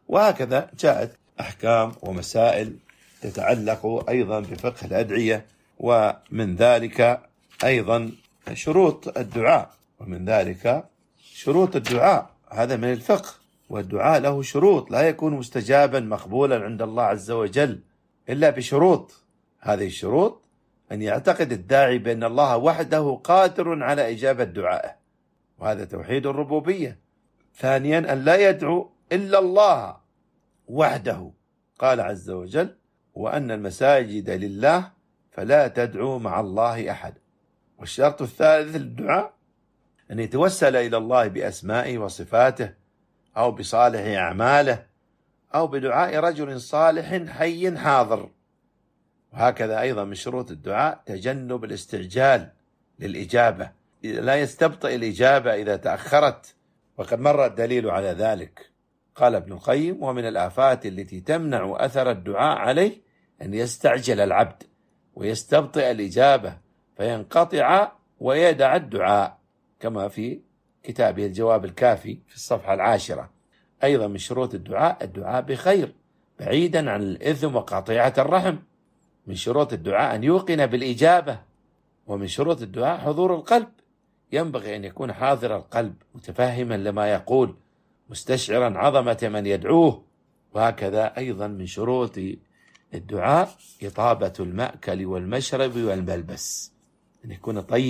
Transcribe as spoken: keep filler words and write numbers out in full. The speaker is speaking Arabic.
وهكذا جاءت أحكام ومسائل تتعلق أيضا بفقه الأدعية، ومن ذلك أيضا شروط الدعاء ومن ذلك شروط الدعاء هذا من الفقه، والدعاء له شروط، لا يكون مستجابا مقبولا عند الله عز وجل إلا بشروط. هذه الشروط أن يعتقد الداعي بأن الله وحده قادر على إجابة دعائه، وهذا توحيد الربوبية. ثانيا أن لا يدعو إلا الله وحده، قال عز وجل وأن المساجد لله فلا تدعوا مع الله أحد. والشرط الثالث للدعاء أن يتوسل إلى الله بأسمائه وصفاته أو بصالح أعماله أو بدعاء رجل صالح حي حاضر. وهكذا أيضا من شروط الدعاء تجنب الاستعجال للإجابة، لا يستبطئ الإجابة إذا تأخرت، وقد مر الدليل على ذلك. قال ابن القيم ومن الآفات التي تمنع أثر الدعاء عليه أن يستعجل العبد ويستبطئ الإجابة فينقطع ويدع الدعاء، كما في كتابه الجواب الكافي في الصفحة العاشرة. أيضا من شروط الدعاء الدعاء بخير بعيدا عن الإثم وقطيعة الرحم. من شروط الدعاء أن يوقن بالإجابة. ومن شروط الدعاء حضور القلب، ينبغي أن يكون حاضر القلب متفهما لما يقول مستشعرا عظمة من يدعوه. وهكذا أيضا من شروط الدعاء إطابة المأكل والمشرب والملبس، أن يكون طيب